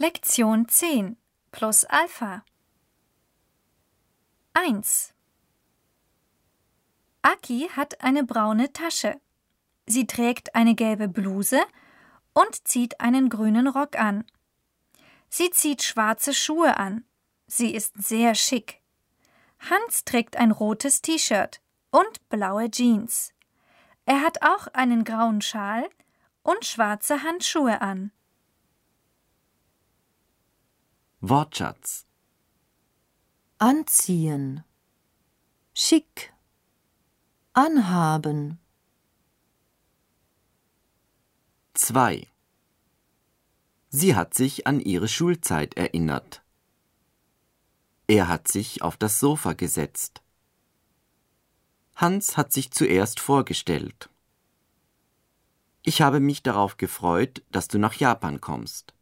Lektion 10 plus Alpha 1. Aki hat eine braune Tasche. Sie trägt eine gelbe Bluse und zieht einen grünen Rock an. Sie zieht schwarze Schuhe an. Sie ist sehr schick. Hans trägt ein rotes T-Shirt und blaue Jeans. Er hat auch einen grauen Schal und schwarze Handschuhe an. Wortschatz: Anziehen, schick, anhaben. 2. Sie hat sich an ihre Schulzeit erinnert. Er hat sich auf das Sofa gesetzt. Hans hat sich zuerst vorgestellt. Ich habe mich darauf gefreut, dass du nach Japan kommst.